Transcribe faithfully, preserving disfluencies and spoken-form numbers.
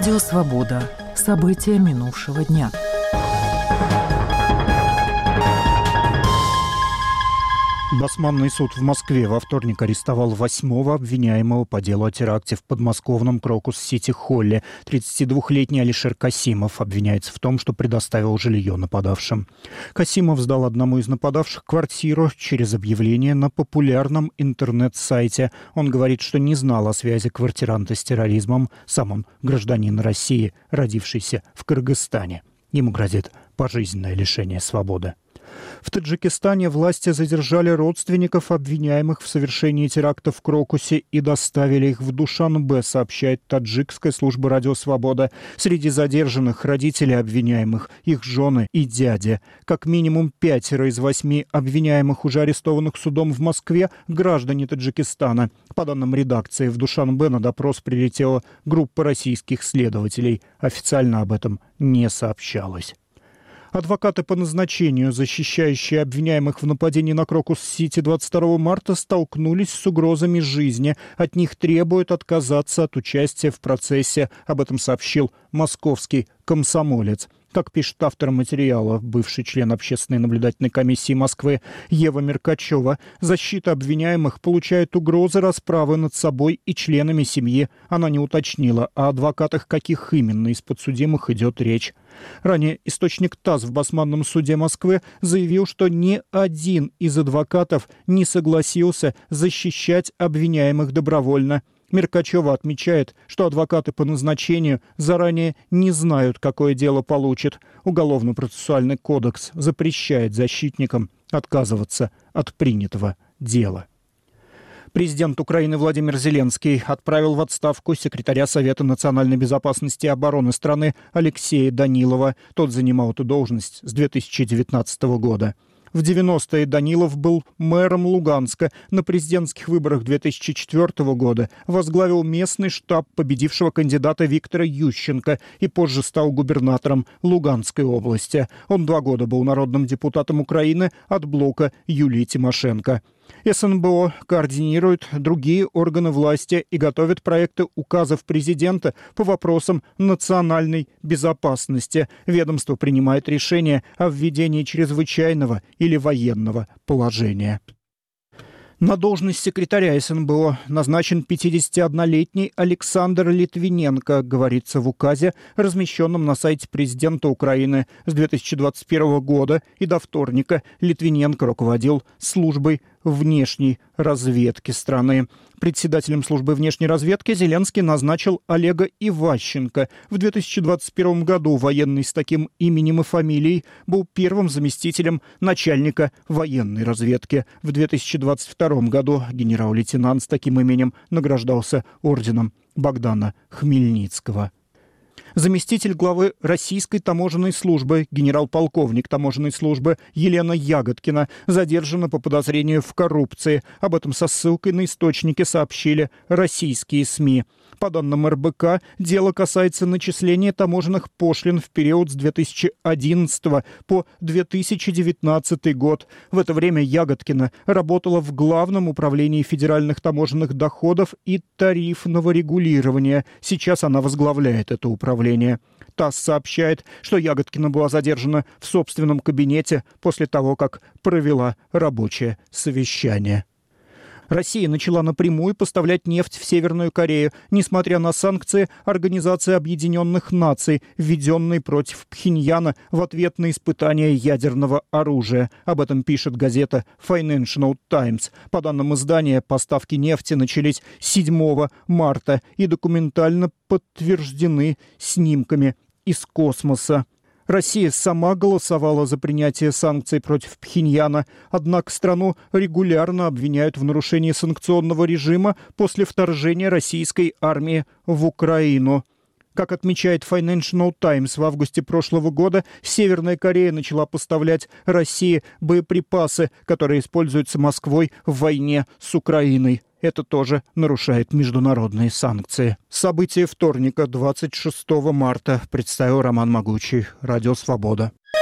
Радио «Свобода». События минувшего дня. Басманный суд в Москве во вторник арестовал восьмого обвиняемого по делу о теракте в подмосковном Крокус-Сити-Холле. тридцатидвухлетний Алишер Касимов обвиняется в том, что предоставил жилье нападавшим. Касимов сдал одному из нападавших квартиру через объявление на популярном интернет-сайте. Он говорит, что не знал о связи квартиранта с терроризмом. Сам он гражданин России, родившийся в Кыргызстане. Ему грозит пожизненное лишение свободы. В Таджикистане власти задержали родственников обвиняемых в совершении теракта в Крокусе и доставили их в Душанбе, сообщает таджикская служба «Радио Свобода». Среди задержанных родители обвиняемых, их жены и дядя. Как минимум пятеро из восьми обвиняемых, уже арестованных судом в Москве, граждане Таджикистана. По данным редакции, в Душанбе на допрос прилетела группа российских следователей. Официально об этом не сообщалось. Адвокаты по назначению, защищающие обвиняемых в нападении на Крокус-Сити двадцать второго марта, столкнулись с угрозами жизни. От них требуют отказаться от участия в процессе. Об этом сообщил московский «Комсомолец». Как пишет автор материала, бывший член Общественной наблюдательной комиссии Москвы Ева Меркачева, защита обвиняемых получает угрозы расправы над собой и членами семьи. Она не уточнила, о адвокатах каких именно из подсудимых идет речь. Ранее источник ТАСС в Басманном суде Москвы заявил, что ни один из адвокатов не согласился защищать обвиняемых добровольно. Меркачева отмечает, что адвокаты по назначению заранее не знают, какое дело получат. Уголовно-процессуальный кодекс запрещает защитникам отказываться от принятого дела. Президент Украины Владимир Зеленский отправил в отставку секретаря Совета национальной безопасности и обороны страны Алексея Данилова. Тот занимал эту должность с две тысячи девятнадцатого года. В девяностые Данилов был мэром Луганска. На президентских выборах две тысячи четвёртого года возглавил местный штаб победившего кандидата Виктора Ющенко и позже стал губернатором Луганской области. Он два года был народным депутатом Украины от блока Юлии Тимошенко. СНБО координирует другие органы власти и готовит проекты указов президента по вопросам национальной безопасности. Ведомство принимает решение о введении чрезвычайного или военного положения. На должность секретаря СНБО назначен пятидесятиоднолетний Александр Литвиненко, говорится в указе, размещенном на сайте президента Украины. С две тысячи двадцать первого года и до вторника Литвиненко руководил службой внешней разведки страны. Председателем службы внешней разведки Зеленский назначил Олега Иващенко. В две тысячи двадцать первом году военный с таким именем и фамилией был первым заместителем начальника военной разведки. В две тысячи двадцать втором году генерал-лейтенант с таким именем награждался орденом Богдана Хмельницкого. Заместитель главы Российской таможенной службы, генерал-полковник таможенной службы Елена Ягодкина задержана по подозрению в коррупции. Об этом со ссылкой на источники сообщили российские СМИ. По данным эр бэ ка, дело касается начисления таможенных пошлин в период с две тысячи одиннадцатого по две тысячи девятнадцатый год. В это время Ягодкина работала в Главном управлении федеральных таможенных доходов и тарифного регулирования. Сейчас она возглавляет это управление. ТАСС сообщает, что Ягодкина была задержана в собственном кабинете после того, как провела рабочее совещание. Россия начала напрямую поставлять нефть в Северную Корею, несмотря на санкции Организации Объединенных Наций, введенные против Пхеньяна в ответ на испытания ядерного оружия. Об этом пишет газета Financial Times. По данным издания, поставки нефти начались седьмого марта и документально подтверждены снимками из космоса. Россия сама голосовала за принятие санкций против Пхеньяна, однако страну регулярно обвиняют в нарушении санкционного режима после вторжения российской армии в Украину. Как отмечает Financial Times, в августе прошлого года Северная Корея начала поставлять России боеприпасы, которые используются Москвой в войне с Украиной. Это тоже нарушает международные санкции. События вторника, двадцать шестого марта, представил Роман Могучий. Радио «Свобода».